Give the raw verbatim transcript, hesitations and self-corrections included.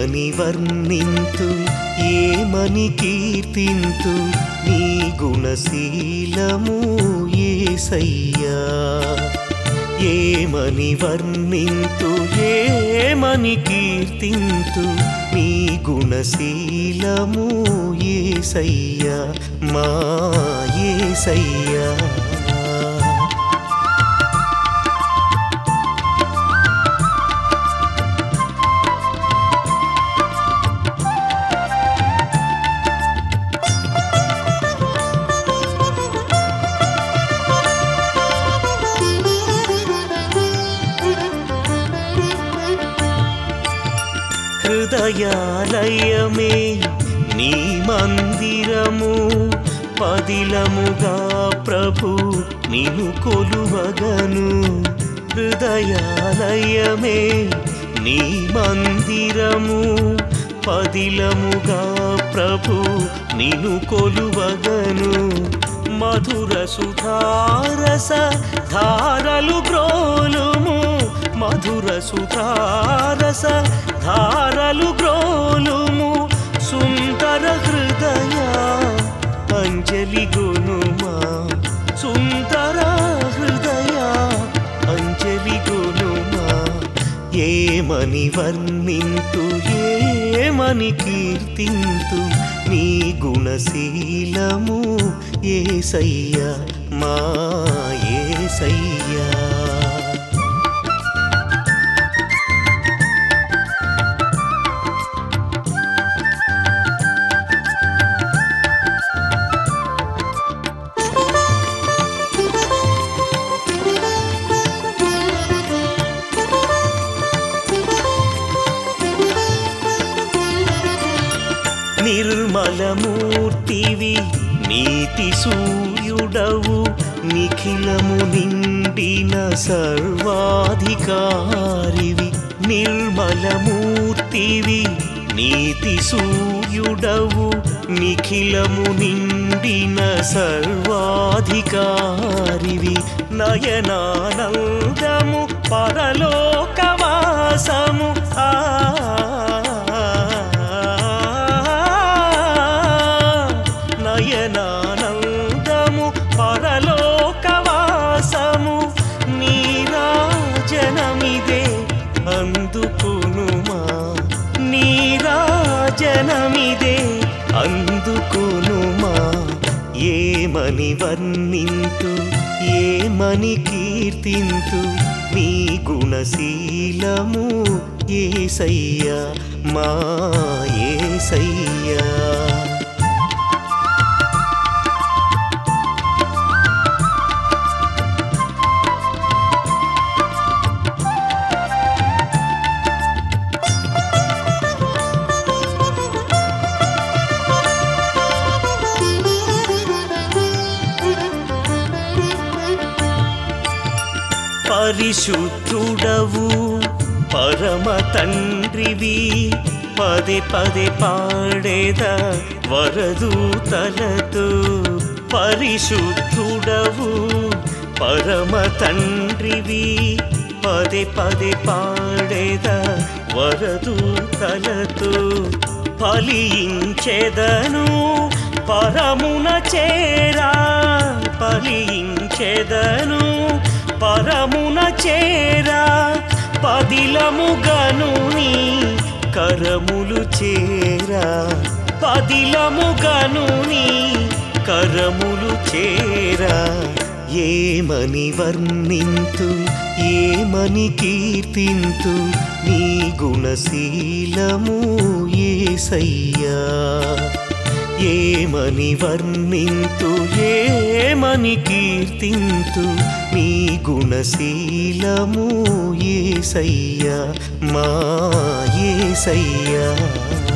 ఏమని వర్ణింతు ఏమని కీర్తింతు నీ గుణశీలము యేసయ్యా ఏమని వర్ణింతు ఏమని కీర్తింతు నీ గుణశీలము యేసయ్యా మా యేసయ్యా హృదయాలయమే నీ మందిరము పదిలముగా ప్రభు నిను కొలువగను హృదయాలయమే నీ మందిరము పదిలముగా ప్రభు నిను కొలువగను మధుర సుధారస ధారలు గ్రోలుము మధుర సుధారస ధారలు గ్రోలుము సుందర హృదయ అంజలి గునుమా సుందర హృదయ అంజలి గునుమా ఏమని వర్ణింతు ఏమని కీర్తింతు నీ గుణశీలము యేసయ్యా మా యేసయ్యా నిర్మలమూర్తివి నీతి సూర్యుడవు నిఖిలము నిండిన సర్వాధికారివి నిర్మలమూర్తివి నీతి సూర్యుడవు నిఖిలము నిండిన సర్వాధికారివి నయనానందము పరలోకవాసము ఆ నయనానందము పరలోకవాసము నీరాజనమిదే అందుకునుమా నీరాజనమిదే అందుకునుమా ఏమని వర్ణింతు ఏమని కీర్తింతు నీ గుణశీలము యేసయ్యా మా యేసయ్యా పరిశుద్ధుడవు పరమ తండ్రివి పదే పదే పాడేద వరదూతలతో పరిశుద్ధుడవు పరమ తండ్రివి పదే పదే పాడేద వరదూతలతో ఫలించెదను పరమున చేరా ఫలించెదను పరమున చేరా పదిలముగను నీ కరములు చేరా పదిలముగను నీ కరములు చేరా ఏమని వర్ణింతు ఏమని కీర్తింతు నీ గుణశీలము యేసయ్యా ఏమని వర్ణింతు ఏమని కీర్తింతు నీ గుణశీలము యేసయ్యా మా యేసయ్యా